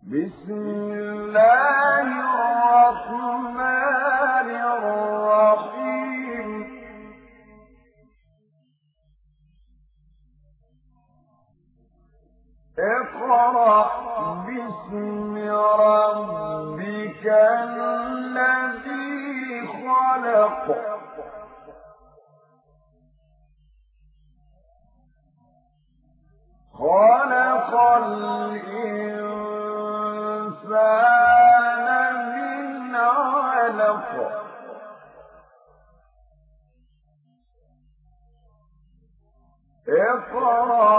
بسم الله الرحمن الرحيم اقرأ باسم ربك الذي خلق خلق الإنسان من علق اقرأ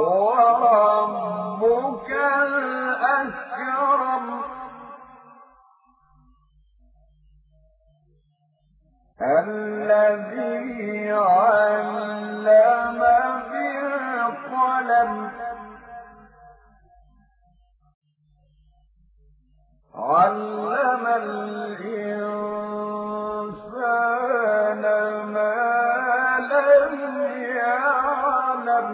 وربك الأكرم الذي علم بالقلم علم الإنسان ما لم يعلم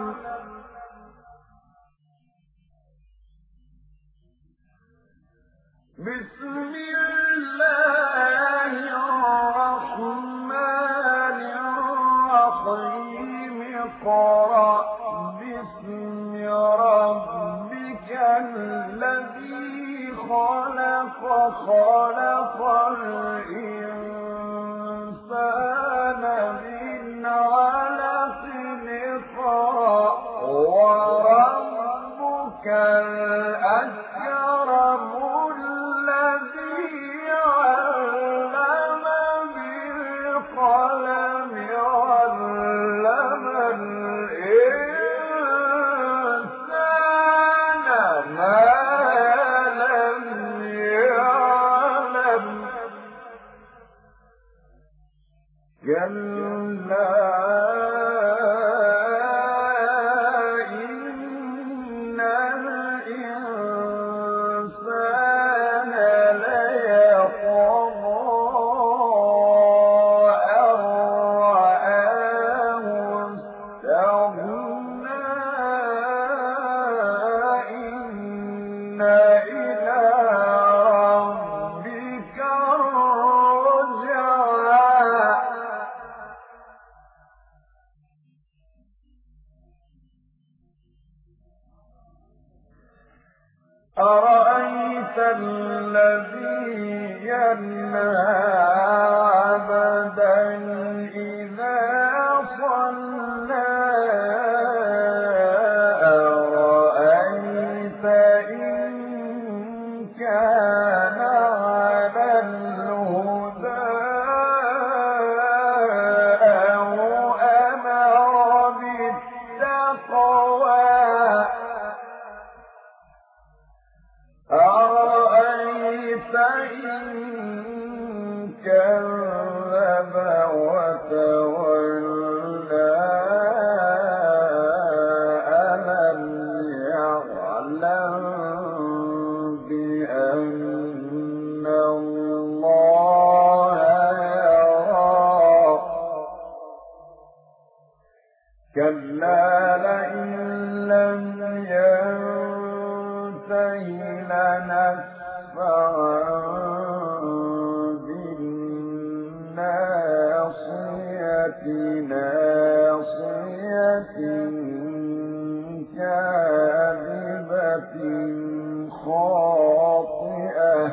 بسم الله الرحمن الرحيم اقرأ باسم ربك الذي خلق خلق الإنسان من علق اقرأ وربك الأكرم الذي علم بالقلم علم الإنسان ما لم يعلم كلا إن الإنسان ليطغى أن رآه استغنى إن إلى ربك الرجعى أرأيت الذي ينهى عبدا إذا صلى أرأيت إن كان على الهدى أو أمر بالتقوى أرأيت إن كذب وتولى ألم يعلم بأن الله يرى كلا لئن لم ينته لنسفعا بالناصية ناصية كاذبة خاطئة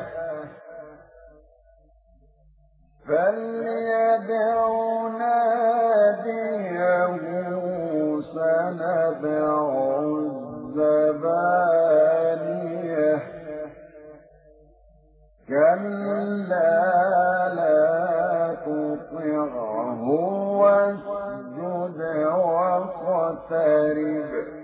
فليدع ناديه سندع الزبانية كلا لا تطعه واسجد واقترب